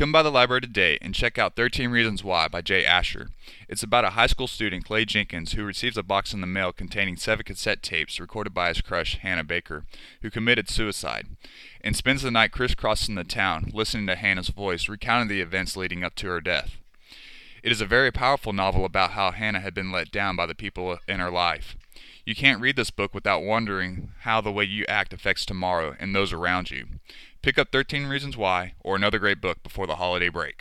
Come by the library today and check out 13 Reasons Why by Jay Asher. It's about a high school student, Clay Jenkins, who receives a box in the mail containing 7 cassette tapes recorded by his crush, Hannah Baker, who committed suicide, and spends the night crisscrossing the town, listening to Hannah's voice, recounting the events leading up to her death. It is a very powerful novel about how Hannah had been let down by the people in her life. You can't read this book without wondering how the way you act affects tomorrow and those around you. Pick up 13 Reasons Why or another great book before the holiday break.